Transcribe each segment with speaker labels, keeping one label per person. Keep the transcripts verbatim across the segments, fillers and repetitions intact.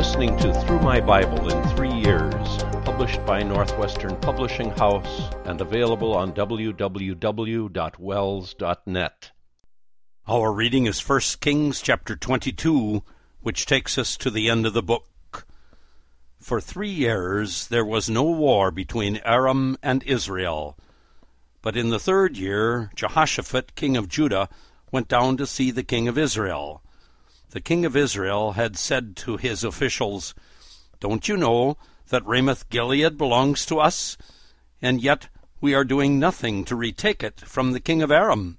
Speaker 1: listening to Through My Bible in Three Years, published by Northwestern Publishing House and available on w w w dot wells dot net.
Speaker 2: Our reading is First Kings chapter twenty-two, which takes us to the end of the book. For three years there was no war between Aram and Israel. But in the third year Jehoshaphat, king of Judah, went down to see the king of Israel. The king of Israel had said to his officials, "Don't you know that Ramoth-Gilead belongs to us? And yet we are doing nothing to retake it from the king of Aram."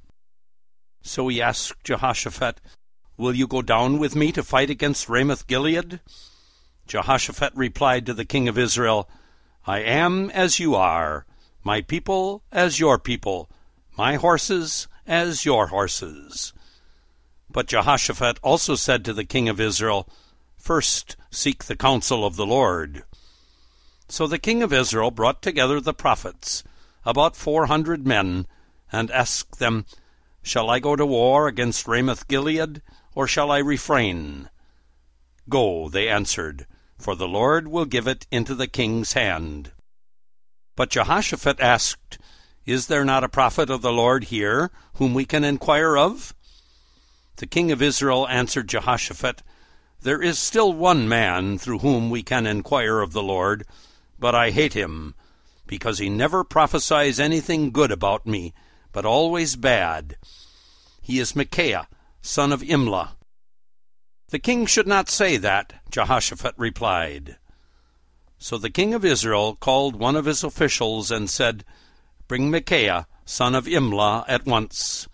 Speaker 2: So he asked Jehoshaphat, "Will you go down with me to fight against Ramoth-Gilead?" Jehoshaphat replied to the king of Israel, "I am as you are, my people as your people, my horses as your horses." But Jehoshaphat also said to the king of Israel, "First seek the counsel of the Lord." So the king of Israel brought together the prophets, about four hundred men, and asked them, "Shall I go to war against Ramoth-Gilead, or shall I refrain?" "Go," they answered, "for the Lord will give it into the king's hand." But Jehoshaphat asked, "Is there not a prophet of the Lord here, whom we can inquire of?" The king of Israel answered Jehoshaphat, "There is still one man through whom we can inquire of the Lord, but I hate him, because he never prophesies anything good about me, but always bad. He is Micaiah, son of Imlah." "The king should not say that," Jehoshaphat replied. So the king of Israel called one of his officials and said, "Bring Micaiah, son of Imlah, at once."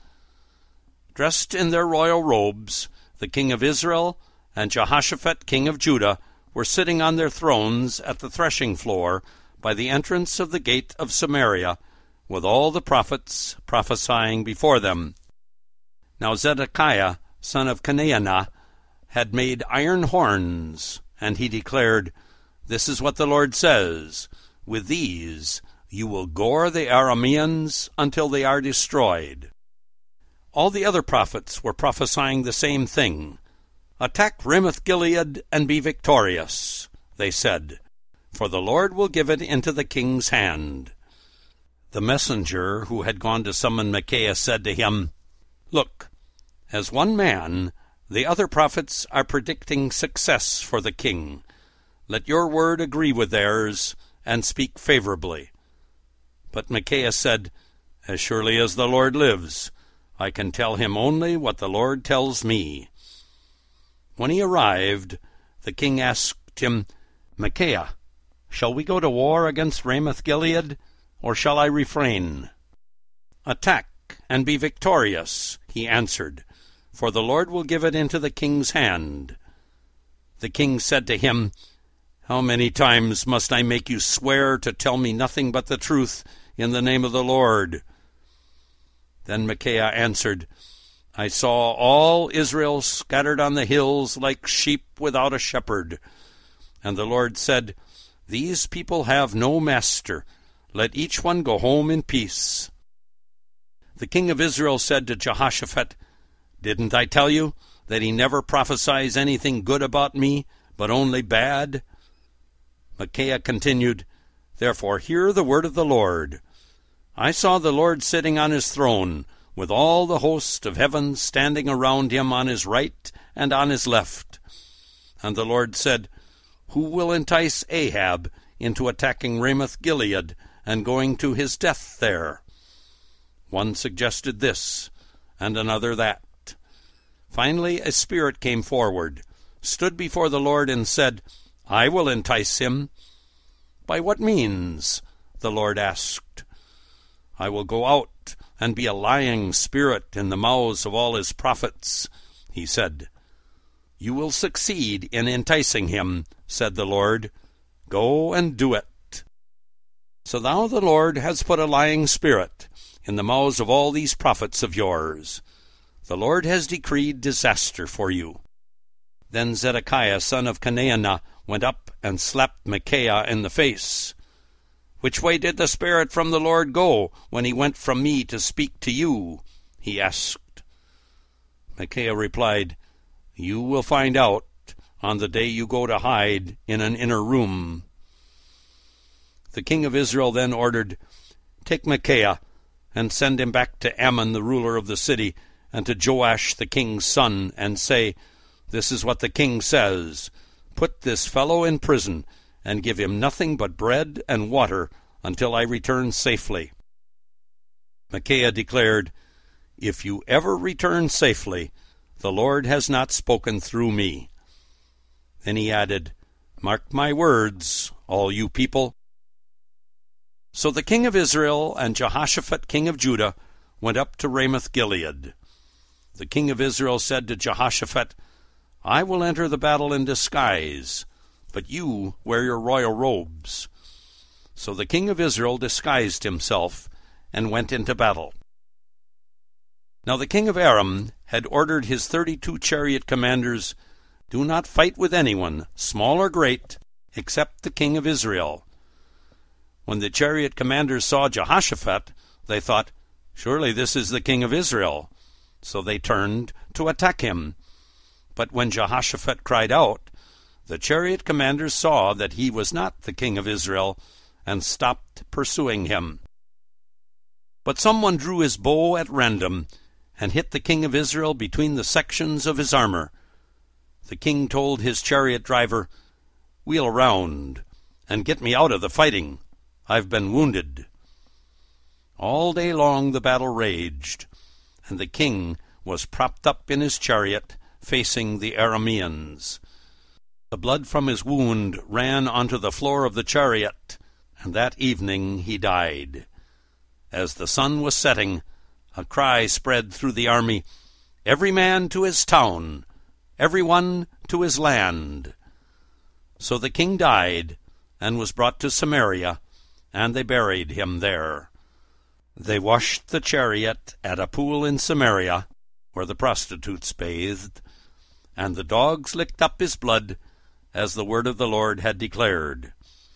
Speaker 2: Dressed in their royal robes, the king of Israel and Jehoshaphat, king of Judah, were sitting on their thrones at the threshing floor by the entrance of the gate of Samaria, with all the prophets prophesying before them. Now Zedekiah, son of Chenaanah, had made iron horns, and he declared, "This is what the Lord says, with these you will gore the Arameans until they are destroyed." All the other prophets were prophesying the same thing. "Attack Ramoth-Gilead and be victorious," they said, "for the Lord will give it into the king's hand." The messenger who had gone to summon Micaiah said to him, "Look, as one man, the other prophets are predicting success for the king. Let your word agree with theirs, and speak favorably." But Micaiah said, "As surely as the Lord lives, I can tell him only what the Lord tells me." When he arrived, the king asked him, "Micaiah, shall we go to war against Ramoth-Gilead, or shall I refrain?" "Attack and be victorious," he answered, "for the Lord will give it into the king's hand." The king said to him, "How many times must I make you swear to tell me nothing but the truth in the name of the Lord?" Then Micaiah answered, "I saw all Israel scattered on the hills like sheep without a shepherd. And the Lord said, 'These people have no master. Let each one go home in peace.'" The king of Israel said to Jehoshaphat, "Didn't I tell you that he never prophesies anything good about me, but only bad?" Micaiah continued, "Therefore hear the word of the Lord. I saw the Lord sitting on his throne, with all the host of heaven standing around him on his right and on his left. And the Lord said, 'Who will entice Ahab into attacking Ramoth-Gilead and going to his death there?' One suggested this, and another that. Finally a spirit came forward, stood before the Lord, and said, 'I will entice him.' 'By what means?' the Lord asked. 'I will go out and be a lying spirit in the mouths of all his prophets,' he said. 'You will succeed in enticing him,' said the Lord. 'Go and do it.' So now the Lord has put a lying spirit in the mouths of all these prophets of yours. The Lord has decreed disaster for you." Then Zedekiah, son of Chenaanah, went up and slapped Micaiah in the face. "Which way did the Spirit from the Lord go when he went from me to speak to you?" he asked. Micaiah replied, "You will find out on the day you go to hide in an inner room." The king of Israel then ordered, "Take Micaiah, and send him back to Ammon the ruler of the city, and to Joash the king's son, and say, 'This is what the king says. Put this fellow in prison, and give him nothing but bread and water until I return safely.'" Micaiah declared, "If you ever return safely, the Lord has not spoken through me." Then he added, "Mark my words, all you people." So the king of Israel and Jehoshaphat king of Judah went up to Ramoth-Gilead. The king of Israel said to Jehoshaphat, "I will enter the battle in disguise, but you wear your royal robes." So the king of Israel disguised himself and went into battle. Now the king of Aram had ordered his thirty-two chariot commanders, "Do not fight with anyone, small or great, except the king of Israel." When the chariot commanders saw Jehoshaphat, they thought, "Surely this is the king of Israel." So they turned to attack him. But when Jehoshaphat cried out, the chariot commanders saw that he was not the king of Israel, and stopped pursuing him. But someone drew his bow at random, and hit the king of Israel between the sections of his armor. The king told his chariot driver, "Wheel around, and get me out of the fighting. I've been wounded." All day long the battle raged, and the king was propped up in his chariot, facing the Arameans. The blood from his wound ran onto the floor of the chariot, and that evening he died. As the sun was setting, a cry spread through the army, "Every man to his town, every one to his land." So the king died, and was brought to Samaria, and they buried him there. They washed the chariot at a pool in Samaria, where the prostitutes bathed, and the dogs licked up his blood, as the word of the Lord had declared.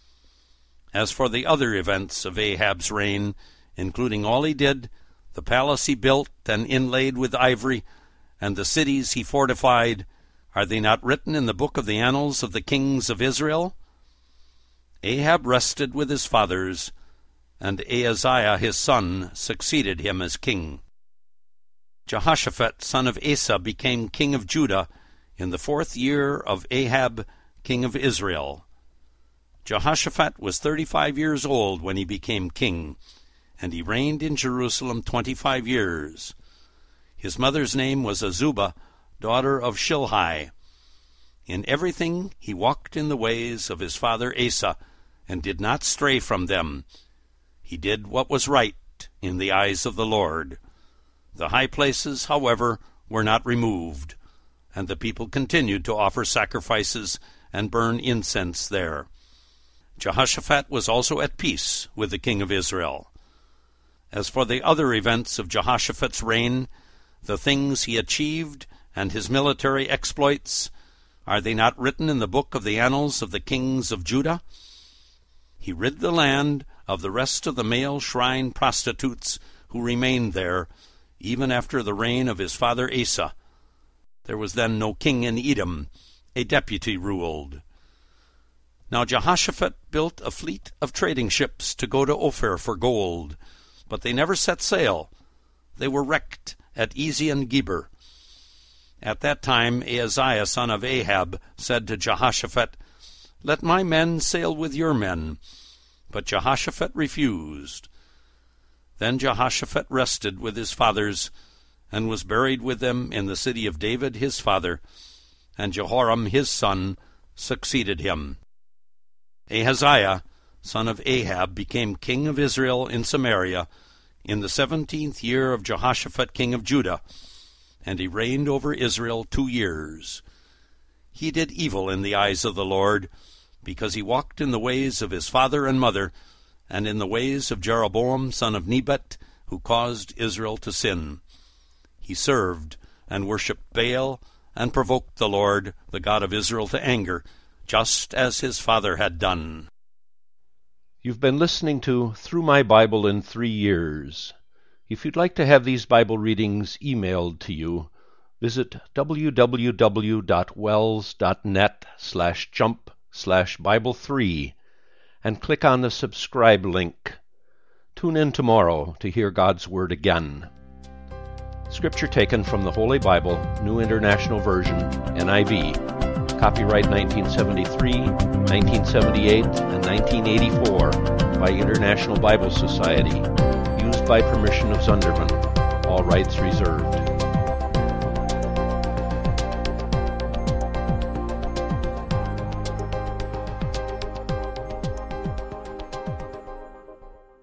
Speaker 2: As for the other events of Ahab's reign, including all he did, the palace he built and inlaid with ivory, and the cities he fortified, are they not written in the book of the annals of the kings of Israel? Ahab rested with his fathers, and Ahaziah his son succeeded him as king. Jehoshaphat son of Asa became king of Judah in the fourth year of Ahab king of Israel. Jehoshaphat was thirty-five years old when he became king, and he reigned in Jerusalem twenty-five years. His mother's name was Azubah, daughter of Shilhi. In everything he walked in the ways of his father Asa, and did not stray from them. He did what was right in the eyes of the Lord. The high places, however, were not removed, and the people continued to offer sacrifices and burn incense there. Jehoshaphat was also at peace with the king of Israel. As for the other events of Jehoshaphat's reign, the things he achieved and his military exploits, are they not written in the book of the annals of the kings of Judah? He rid the land of the rest of the male shrine prostitutes who remained there, even after the reign of his father Asa. There was then no king in Edom. A deputy ruled. Now Jehoshaphat built a fleet of trading ships to go to Ophir for gold, but they never set sail. They were wrecked at Ezion-Geber. At that time Ahaziah son of Ahab said to Jehoshaphat, "Let my men sail with your men." But Jehoshaphat refused. Then Jehoshaphat rested with his fathers, and was buried with them in the city of David his father, and Jehoram his son succeeded him. Ahaziah son of Ahab became king of Israel in Samaria in the seventeenth year of Jehoshaphat king of Judah, and he reigned over Israel two years. He did evil in the eyes of the Lord, because he walked in the ways of his father and mother, and in the ways of Jeroboam son of Nebat, who caused Israel to sin. He served and worshipped Baal, and provoked the Lord, the God of Israel, to anger, just as his father had done.
Speaker 1: You've been listening to Through My Bible in Three Years. If you'd like to have these Bible readings emailed to you, Visit www.wells.net slash jump slash Bible three and click on the subscribe link. Tune in tomorrow to hear God's Word again. Scripture taken from the Holy Bible, New International Version, N I V. Copyright nineteen seventy-three, nineteen seventy-eight, and nineteen eighty-four by International Bible Society. Used by permission of Zunderman. All rights reserved.